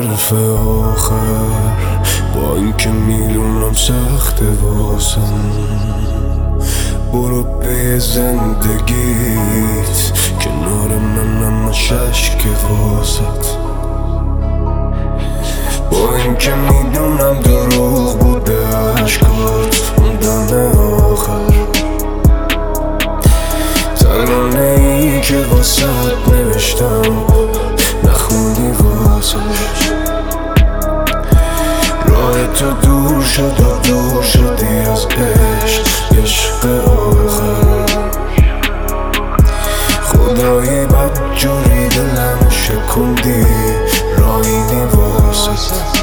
حرف آخر، با اینکه میدونم سخت واسم. برو به زندگیت، کنار من اما ششک واسط. با اینکه میدونم دروغ بوده عشقات اون دم آخر. ترانه ای که واسط نوشتم نخوندی واسش. راه تو دور شد و دور شدی از عشق آخر. خدایی بد جوری دلم شکندی، راهی واسط.